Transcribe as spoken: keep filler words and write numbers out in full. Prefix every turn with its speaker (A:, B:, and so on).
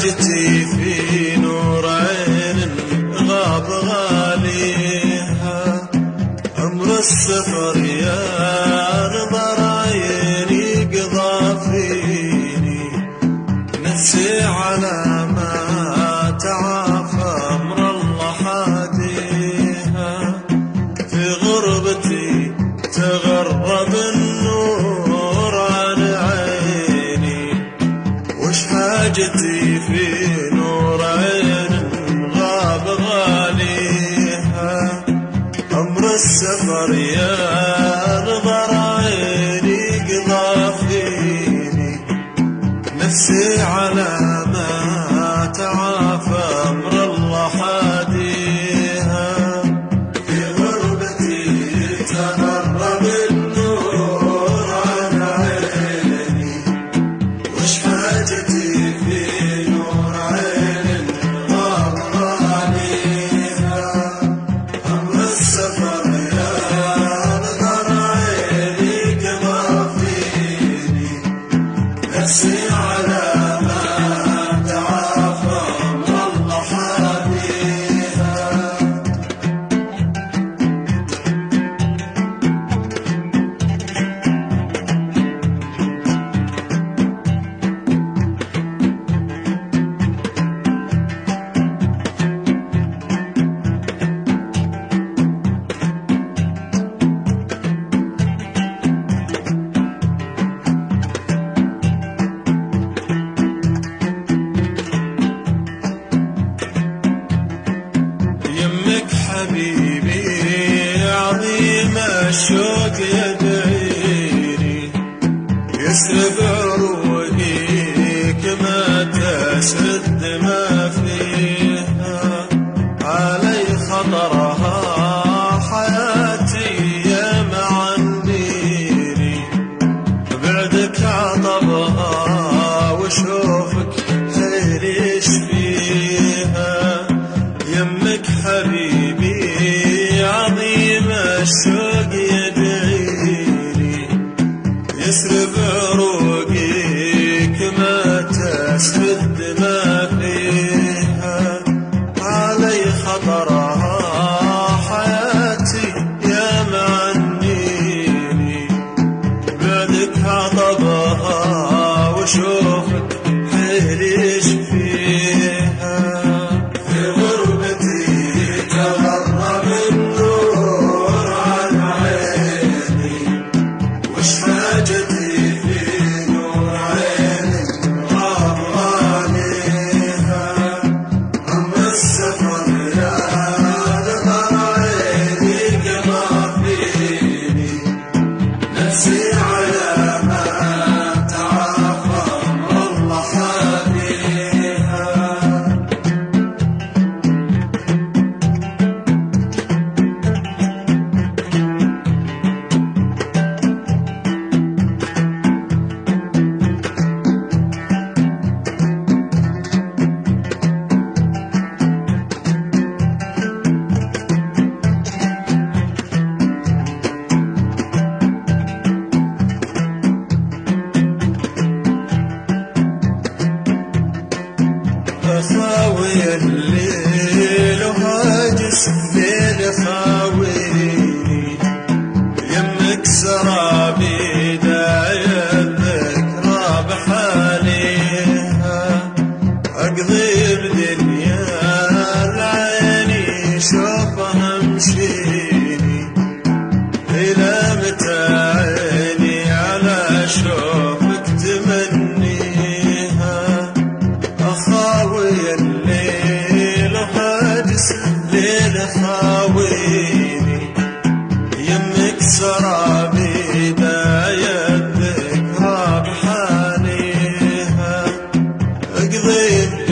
A: حاجتي في نور عين غاب غاليها. عمر السفر يا نظر عيني قضى فيني، نفسي على ما تعافى أمر الله حاديها. في غربتي تغرب النور عن عيني، وش حاجتي في نور عين غاب غاليها. أمر السفر يا نظر عيني قضى فيني، نفسي على ما تعافى أمر الله حاديها. في غربتي تغرب النور عن عيني، وش حاجتي في نور عين غاب غاليها. أمر السفر يا نظر عيني قضى فيني، نفسي على حبيبي عظيم الشوق يدعيني، يسرب عروقي كما تسرد ما فيها. علي خطرها حياتي يا معنيني، بعدك عطبها وشوفك خير يشفيها. يمك حبيبي عظيم الشوق يدعيني، يسرب عروقي كما تسرد ما فيها. علي خطرها حياتي يا معنيني، بعدك عطبها وشوفك خير يشفيها. خاوي الليل وهاجس ليل خاويني، يمك سرابي داعية الذكرى بحاليها. أقضي بدنيا العيني شوفها مشيني، إلى متى عيني على شوفك تمنيها. أخاوي الليل وهاجس ليل خاويني، يمك سرابي داعية الذكرى بحاليها. اقضي